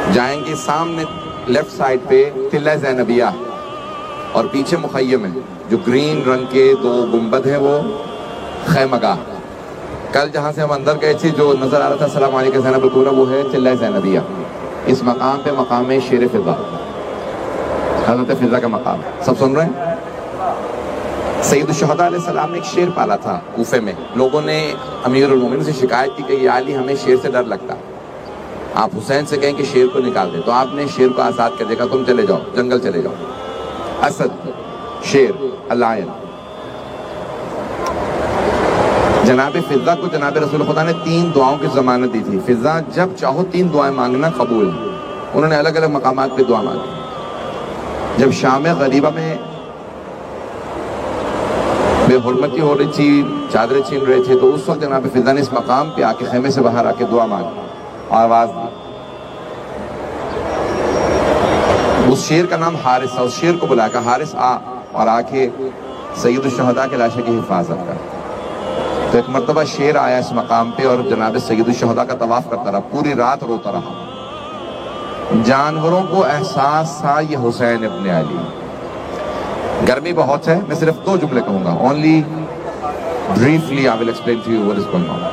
جائیں گے سامنے لیفٹ سائڈ پہ قلعہ زینبیہ اور پیچھے مخیم ہے، جو گرین رنگ کے 2 گنبد ہیں وہ خیمہ گاہ. کل جہاں سے ہم اندر گئے تھے جو نظر آ رہا تھا السلام علیکم زینب الکبریٰ، وہ ہے قلعہ زینبیہ. اس مقام پہ مقام شیر فضا، حضرت فضا کا مقام. سب سن رہے ہیں؟ سید الشہداء علیہ السلام نے ایک شیر پالا تھا کوفے میں. لوگوں نے امیر المومنین سے شکایت کی کہ یا علی ہمیں شیر سے ڈر لگتا، آپ حسین سے کہیں کہ شیر کو نکال دیں. تو آپ نے شیر کو آزاد کر دیا، تم چلے جاؤ جنگل چلے جاؤ. اسد، شیر، الائن. جناب فضا کو جناب رسول خدا نے 3 دعاؤں کی ضمانت دی تھی. فضا جب چاہو 3 دعائیں مانگنا قبول. انہوں نے الگ الگ مقامات پہ دعا مانگی. جب شام غریبہ میں بے حرمتی ہو رہی تھی، چادریں چھین رہے تھے، تو اس وقت جناب فضا نے اس مقام پہ آ کے خیمے سے باہر آ کے دعا مانگی، آواز دی. اس شیر کا نام حارث تھا. اس شیر کو بلایا کہ حارث آ، اور آ کے سید الشہداء کے لاشے کی حفاظت کر. تو ایک مرتبہ شیر آیا اس مقام پہ اور جناب سید الشہداء کا طواف کرتا رہا، پوری رات روتا رہا. جانوروں کو احساس تھا یہ حسین ابن علی. گرمی بہت ہے، میں صرف 2 جملے کہوں گا. Only briefly I will explain to you what is going on.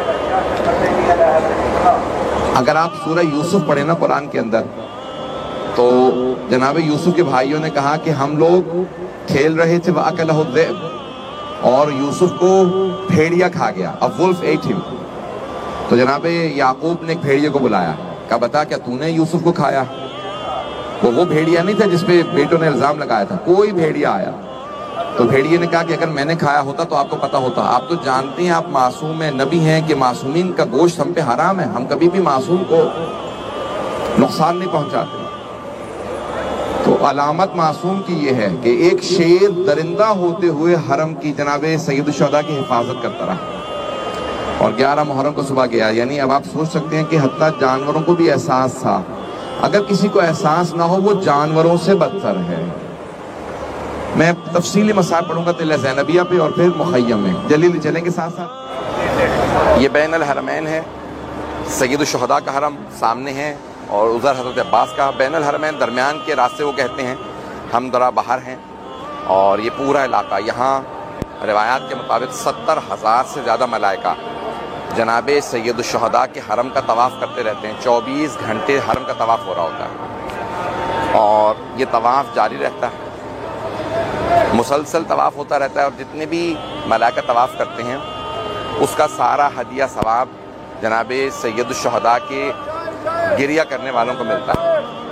اگر آپ سورہ یوسف پڑھیں نا قرآن کے اندر، تو جناب یوسف کے بھائیوں نے کہا کہ ہم لوگ کھیل رہے تھے وَأَكَلَهُ الذِّئْبُ، اور یوسف کو بھیڑیا کھا گیا. A wolf ate him. تو جناب یعقوب نے ایک بھیڑیے کو بلایا، کہا بتا کیا تو نے یوسف کو کھایا؟ وہ بھیڑیا نہیں تھا جس پہ بیٹوں نے الزام لگایا تھا، کوئی بھیڑیا آیا. تو بھیڑیے نے کہا کہ اگر میں نے کھایا ہوتا تو آپ کو پتا ہوتا. آپ تو جانتے ہیں، آپ معصوم ہیں، نبی ہیں، کہ معصومین کا گوشت ہم پہ حرام ہے. ہم کبھی بھی معصوم کو نقصان نہیں پہنچاتے. تو علامت معصوم کی یہ ہے کہ ایک شیر درندہ ہوتے ہوئے حرم کی جناب سید الشہداء کی حفاظت کرتا رہا، اور 11 محرم کو صبح گیا. یعنی اب آپ سوچ سکتے ہیں کہ حتیٰ جانوروں کو بھی احساس تھا. اگر کسی کو احساس نہ ہو وہ جانوروں سے بدتر ہے. میں تفصیلی مسائل پڑھوں گا قلعہ زینبیہ پہ اور پھر مخیم میں. جلدی چلیں گے ساتھ ساتھ. یہ بین الحرمین ہے، سید الشہداء کا حرم سامنے ہے اور ادھر حضرت عباس کا. بین الحرمین درمیان کے راستے وہ کہتے ہیں. ہم ذرا باہر ہیں اور یہ پورا علاقہ، یہاں روایات کے مطابق 70,000 سے زیادہ ملائکہ جناب سید الشہداء کے حرم کا طواف کرتے رہتے ہیں. 24 گھنٹے حرم کا طواف ہو رہا ہوتا ہے اور یہ طواف جاری رہتا ہے، مسلسل طواف ہوتا رہتا ہے. اور جتنے بھی ملائکہ طواف کرتے ہیں اس کا سارا ہدیہ ثواب جناب سید الشہداء کے گریہ کرنے والوں کو ملتا ہے.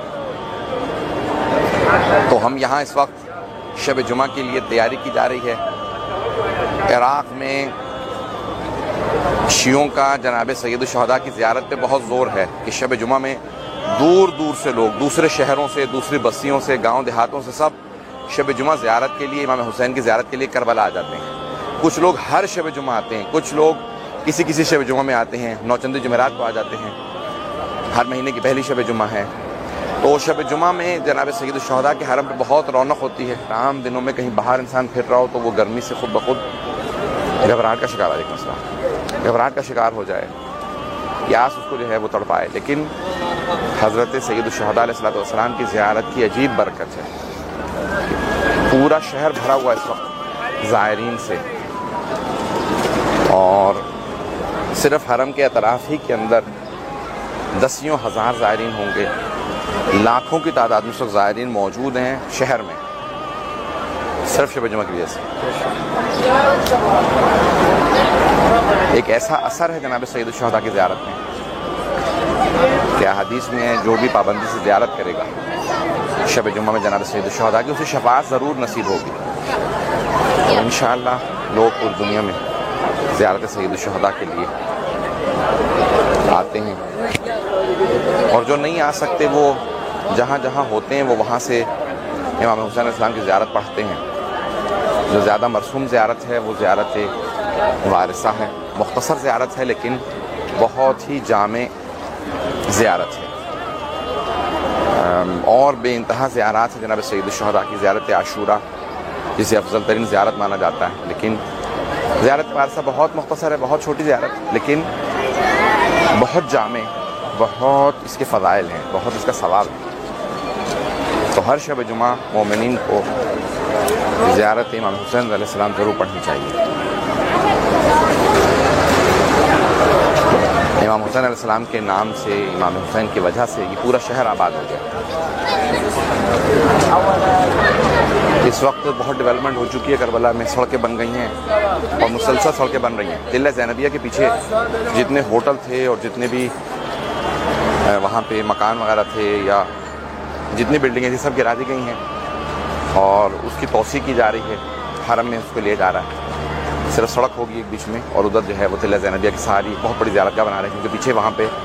تو ہم یہاں اس وقت شب جمعہ کے لیے تیاری کی جا رہی ہے. عراق میں شیعوں کا جناب سید الشہداء کی زیارت پہ بہت زور ہے کہ شب جمعہ میں دور دور سے لوگ، دوسرے شہروں سے، دوسری بستیوں سے، گاؤں دیہاتوں سے، سب شب جمعہ زیارت کے لیے، امام حسین کی زیارت کے لیے کربلا آ جاتے ہیں. کچھ لوگ ہر شب جمعہ آتے ہیں، کچھ لوگ کسی شب جمعہ میں آتے ہیں. نوچندی جمعرات کو آ جاتے ہیں، ہر مہینے کی پہلی شب جمعہ ہے. تو شب جمعہ میں جناب سید الشہداء کے حرم پہ بہت رونق ہوتی ہے. عام دنوں میں کہیں باہر انسان پھر رہا ہو تو وہ گرمی سے خود بخود گھبراہٹ کا شکار، علیکم السلام، گھبراہٹ کا شکار ہو جائے، پیاس اس کو جو ہے وہ تڑپائے. لیکن حضرت سید الشہداء علیہ السلام کی زیارت کی عجیب برکت ہے. پورا شہر بھرا ہوا اس وقت زائرین سے، اور صرف حرم کے اطراف ہی کے اندر 10,000 زائرین ہوں گے. لاکھوں کی تعداد میں اس وقت زائرین موجود ہیں شہر میں، صرف شب جمعہ کی وجہ سے. ایک ایسا اثر ہے جناب سید الشہداء کی زیارت میں کہ حدیث میں جو بھی پابندی سے زیارت کرے گا شب جمعہ میں جناب سید الشہداء کی، اسے شفاعت ضرور نصیب ہوگی. تو انشاءاللہ لوگ پوری دنیا میں زیارت سید الشہداء کے لیے آتے ہیں، اور جو نہیں آ سکتے وہ جہاں جہاں ہوتے ہیں وہ وہاں سے امام حسین علیہ السلام کی زیارت پڑھتے ہیں. جو زیادہ مرسوم زیارت ہے وہ زیارت وارثہ ہے، مختصر زیارت ہے لیکن بہت ہی جامع زیارت ہے. اور بے انتہا زیارات ہیں جناب سید الشہداء کی. زیارت عاشورہ جسے افضل ترین زیارت مانا جاتا ہے، لیکن زیارت وارثہ بہت مختصر ہے، بہت چھوٹی زیارت لیکن بہت جامع، بہت اس کے فضائل ہیں، بہت اس کا ثواب ہے. تو ہر شب جمعہ مومنین کو زیارت امام حسین علیہ السلام ضرور پڑھنی چاہیے. امام حسین علیہ السلام کے نام سے، امام حسین کی وجہ سے یہ پورا شہر آباد ہو گیا. اس وقت بہت ڈیولپمنٹ ہو چکی ہے کربلا میں، سڑکیں بن گئی ہیں اور مسلسل سڑکیں بن رہی ہیں. قلعہ زینبیہ کے پیچھے جتنے ہوٹل تھے اور جتنے بھی وہاں پہ مکان وغیرہ تھے یا جتنی بلڈنگیں تھیں سب گرا دی گئی ہیں اور اس کی توسیع کی جا رہی ہے. حرم میں اس کو لے جا رہا ہے. صرف سڑک ہوگی ایک بیچ میں اور ادھر جو ہے وہ قلعہ زینبیہ کی ساری بہت بڑی زیارتگاہ بنا رہے ہیں، کیونکہ پیچھے وہاں پہ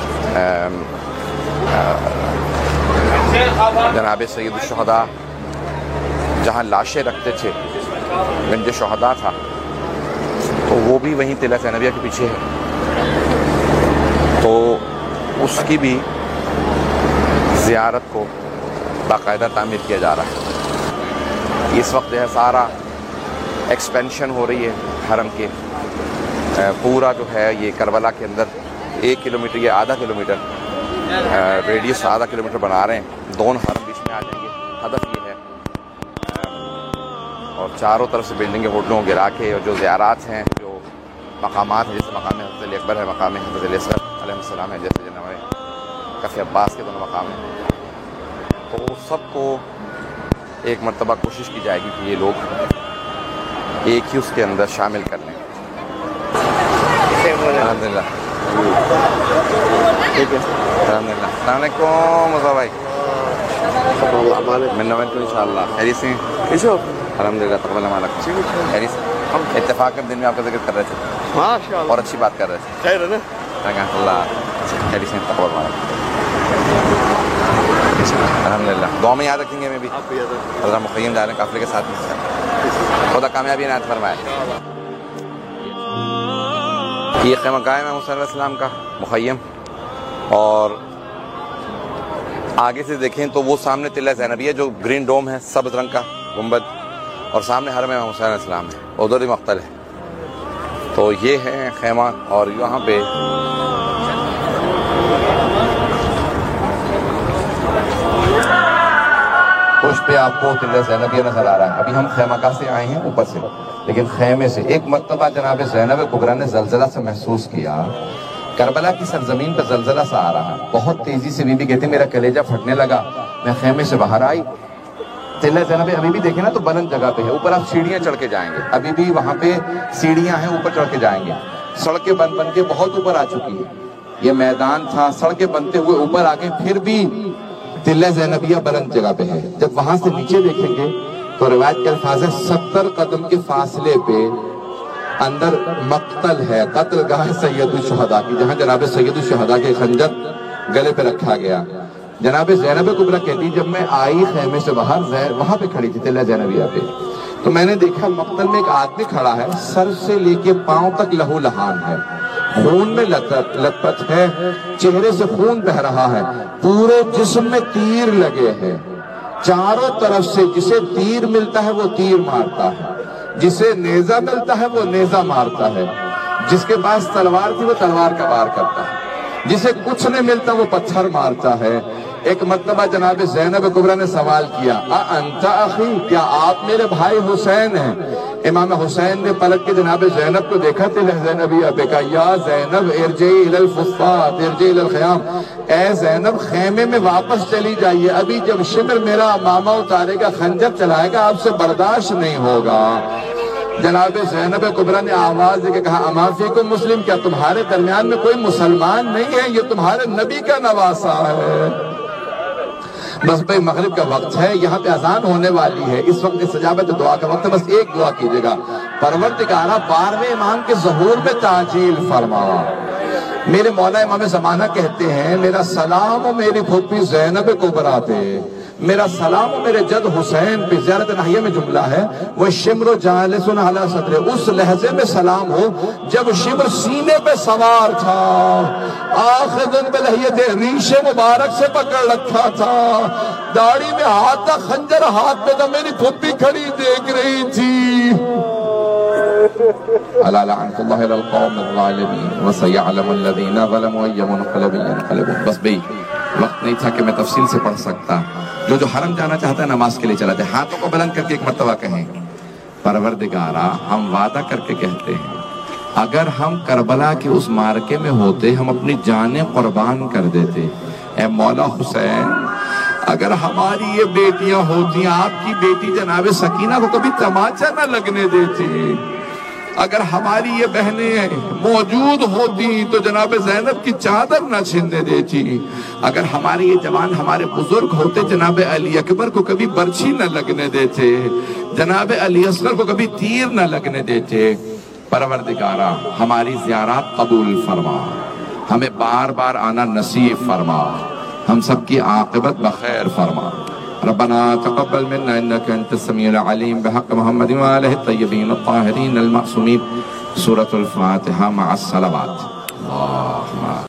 جناب سید الشہداء جہاں لاشیں رکھتے تھے، گنج شہداء تھا، تو وہ بھی وہیں قلعہ زینبیہ کے پیچھے ہے. تو اس کی بھی زیارت کو باقاعدہ تعمیر کیا جا رہا ہے. اس وقت جو ہے سارا ایکسپینشن ہو رہی ہے حرم کے. پورا جو ہے یہ کربلا کے اندر 1 کلومیٹر یا آدھا کلومیٹر ریڈیس آدھا کلومیٹر بنا رہے ہیں. دونوں حرم بیچ میں آ جائیں گے. ہدف یہ ہے. اور چاروں طرف سے بلڈنگیں ہوٹلوں گرا کے، اور جو زیارات ہیں، جو مقامات ہیں، جیسے مقام حضرت علی اکبر ہے، مقام حضرت علی اصغر علیہ السلام ہے، جیسے جناب کفِ عباس کے دونوں مقام ہیں، تو سب کو ایک مرتبہ کوشش کی جائے گی کہ یہ لوگ ایک ہی اس کے اندر شامل کر لیں. الحمد للہ. ٹھیک ہے، الحمد للہ. السلام علیکم مصطفیٰ بھائی. میں نوین کو انشاءاللہ خیریت سے الحمد للہ. تقبل عملکم. خیریت سے. اتفاق کے دن میں آپ کا ذکر کر رہے تھے اور اچھی بات کر رہے تھے. خیر ہے نا اللہ. خیریت سے. تقبل عملکم. الحمد للہ. دعا میں یاد رکھیں گے. میں بھی حضرت مقیم جا رہے ہیں قافلے کے ساتھ میں. خدا کامیابی عنایت فرمائے. یہ خیمہ گاہ ہے حسین علیہ السلام کا مخیم، اور آگے سے دیکھیں تو وہ سامنے قلعہ زینبیہ جو گرین ڈوم ہے، سبز رنگ کا گنبد، اور سامنے حرم امام حسین علیہ السلام ہے، ادھر ہی مقتل ہے. تو یہ ہے خیمہ، اور یہاں پہ اس پہ آپ کو قلعہ زینبیہ نظر آ رہا ہے. ابھی ہم خیمہ گاہ سے آئے ہیں اوپر سے، لیکن خیمے سے ایک مرتبہ جناب زینب کبریٰ نے زلزلہ سے محسوس کیا. کربلا کی سرزمین پہ زلزلہ سا آ رہا، بہت تیزی سے. بی بی کہتے میرا کلیجہ پھٹنے لگا. میں خیمے سے باہر آئی. قلعہ زینب ابھی بھی دیکھیں نا تو بلند جگہ پہ ہے. اوپر آپ سیڑھیاں چڑھ کے جائیں گے، ابھی بھی وہاں پہ سیڑھیاں ہیں، اوپر چڑھ کے جائیں گے. سڑکیں بن بن کے بہت اوپر آ چکی ہیں. یہ میدان تھا، سڑکیں بنتے ہوئے اوپر آ گئے، پھر بھی قلعہ زینبیہ بلند جگہ پہ ہے. جب وہاں سے نیچے دیکھیں گے تو روایت کے الفاظ ہے 70 قدم کے فاصلے پہ اندر مقتل ہے، قتل گاہ سید الشہداء کی، جہاں جناب سید الشہداء کے خنجر گلے پہ رکھا گیا. جناب زینب کبریٰ کہتی جب میں آئی خیمے سے باہر، وہاں پہ کھڑی تھی قلعہ زینبیہ پہ، تو میں نے دیکھا مقتل میں ایک آدمی کھڑا ہے، سر سے لے کے پاؤں تک لہو لہان ہے، خون میں لت پت ہے، چہرے سے خون بہہ رہا ہے، پورے جسم میں تیر لگے ہیں. چاروں طرف سے جسے تیر ملتا ہے وہ تیر مارتا ہے، جسے نیزہ ملتا ہے وہ نیزہ مارتا ہے، جس کے پاس تلوار تھی وہ تلوار کا وار کرتا ہے، جسے کچھ نہیں ملتا وہ پتھر مارتا ہے. ایک مرتبہ جناب زینب کبریٰ نے سوال کیا انت اخی، کیا آپ میرے بھائی حسین ہیں؟ امام حسین نے پلٹ کے جناب زینب کو دیکھا تھے زینبیہ پہ، کہا یا زینب ارجعی الی الفصات ارجعی الی الخیام، اے زینب خیمے میں واپس چلی جائیے، ابھی جب شمر میرا ماما اتارے گا، خنجر چلائے گا، آپ سے برداشت نہیں ہوگا. جناب زینب کبریٰ نے آواز دے کے کہا اما فیکم مسلم، کیا تمہارے درمیان میں کوئی مسلمان نہیں ہے؟ یہ تمہارے نبی کا نواسہ ہے. بس بھائی مغرب کا وقت ہے، یہاں پہ اذان ہونے والی ہے، اس وقت استجابت دعا کا وقت ہے. بس ایک دعا کیجئے گا، پروردگارہ 12ویں امام کے ظہور میں تعجیل فرما. میرے مولا امام زمانہ کہتے ہیں میرا سلام و میری پھوپھی زینب کبریٰ پہ، میرا سلام و میرے جد حسین پہ. زیارت ناحیہ میں جملہ ہے وہ شمر جالس علی صدر، اس لحظے میں سلام ہو جب شمر سینے پہ سوار تھا، آخذن بلحیت، ریش مبارک سے پکڑ رکھا تھا، داڑھی میں ہاتھ تھا، خنجر ہاتھ میں تھا، میری پھوپھی کھڑی دیکھ رہی تھی. الا لعنت اللہ علی القوم الظالمین وسیعلم الذین ظلموا ای منقلب ینقلبون. بس بھئی وقت نہیں تھا کہ میں تفصیل سے پڑھ سکتا. جو حرم جانا چاہتا ہے نماز کے لیے چلا جائے. ہاتھوں کو بلند کر کے ایک مرتبہ کہیں پروردگارا ہم وعدہ کر کے کہتے ہیں اگر ہم کربلا کے اس مارکے میں ہوتے ہم اپنی جانیں قربان کر دیتے. اے مولا حسین اگر ہماری یہ بیٹیاں ہوتی آپ کی بیٹی جناب سکینہ کو کبھی تماچا نہ لگنے دیتی. اگر ہماری یہ بہنیں موجود ہوتی تو جناب زینب کی چادر نہ چھننے دیتی. اگر ہمارے یہ جوان ہمارے بزرگ ہوتے جناب علی اکبر کو کبھی برچھی نہ لگنے دیتے. جناب علی اصغر کو کبھی تیر نہ لگنے دیتے. پروردگارا ہماری زیارات قبول فرما. ہمیں بار بار آنا نصیب فرما. ہم سب کی عاقبت بخیر فرما. ربنا تقبل منا انك انت السميع العليم بحق محمد وآله الطيبين الطاهرين المعصومين. سورة الفاتحة مع الصلوات. اللهم